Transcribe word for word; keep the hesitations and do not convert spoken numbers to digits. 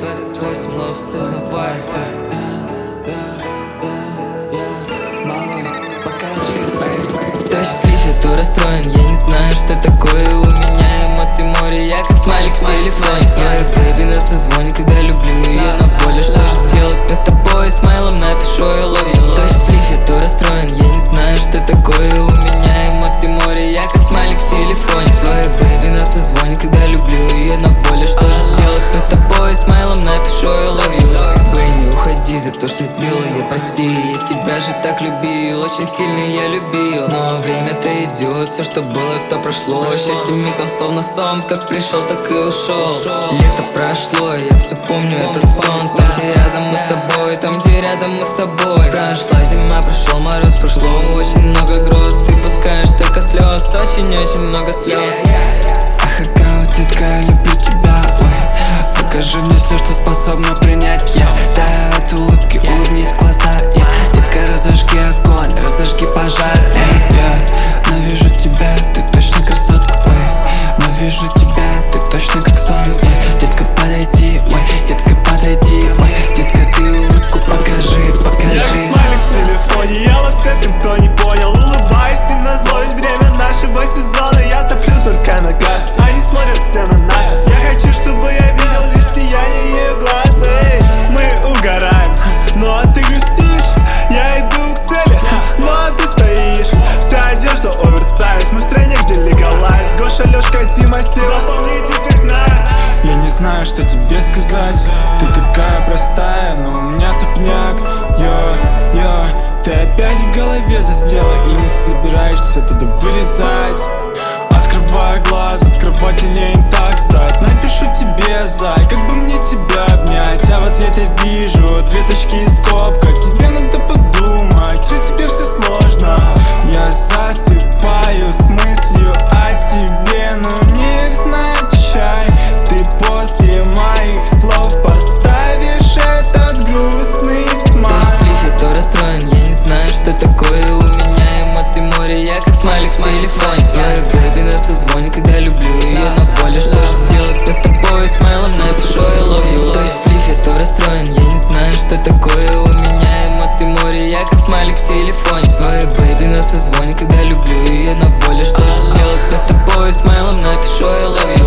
двадцать восемь лов сознавает. Мало, покажи, эй. То счастлив, я то расстроен. Я не знаю, что такое у меня эмоций море. Я как смайлик в телефоне. Твоя бэби на созвоне, когда люблю ее на воле. Что же сделать мне с тобой? Смайлом напишу I love you. То счастлив, я то расстроен. Я не знаю, что такое у меня эмоций море. Я как смайлик в телефоне. Твоя бэби на созвоне, когда люблю ее на воле. Что же сделать мне с тобой? Смайлом напишу I love you. Бэй, не уходи за то, что сделал я, прости. Я тебя же так любил, очень сильно я любил. Но время-то идет, все, что было, то прошло. Счастье мигом словно сон, как пришел, так и ушел. Лето прошло, я все помню этот сон. Там, где рядом мы с тобой, там, где рядом мы с тобой. Прошла зима, прошел мороз, прошло очень много гроз. Ты пускаешь только слез, очень-очень много слез. Ах, какая детка, я люблю тебя, ой. Покажи мне все, что способна принять я. Дай от улыбки, улыбнись в глаза, я. Детка, разожги огонь, разожги пожар, эй, я. Но вижу тебя, ты точно красотка, ой. Но вижу тебя, ты точно как сон, эй. Детка, подойди, ой, детка, подойди, ой. Детка, ты улыбку покажи, покажи. Я как смайлик в телефоне, я вас этим кто не понял. Улыбаюсь им назло, ведь время нашего сезона. Я топлю только на газ, они смотрят все на нас. Я хочу, чтобы я видел лишь сияние ее глаз, эй. Мы угораем, ну а ты грустишь. Я иду к цели, ну а ты стоишь. Вся одежда оверсайз, мы в стране, где легалайз. Гоша, Лёшка, Тима, Сева, запомните всех нас. Я не знаю, что тебе сказать. Ты такая простая, но у меня тупняк. Йо, йо, ты опять в голове засела и не собираешься тогда вырезать. Открываю глаза, с кровати лень так встать. Напишу тебе, зай, как бы мне тебя обнять. А в ответ я вижу две точки и скобка. Тебе надо подумать, у тебя все сложно. Я засыпаю с мыслью о тебе, но не невзначай. Ты после моих слов поставишь этот грустный смайл. То счастлив, я то расстроен. Я не знаю, что такое у меня эмоций море. Я как смайлик в телефоне. Твоя бэби на созвоне, когда люблю ее на воле. Что же сделать мне с тобой? Смайлом напишу I love you. То счастлив, я то расстроен. Я не знаю, что такое у меня эмоций море. Я как смайлик в телефоне. Твоя бэби на созвоне, когда люблю ее на воле. Что же делать мне с тобой? Смайлом напишу I love you.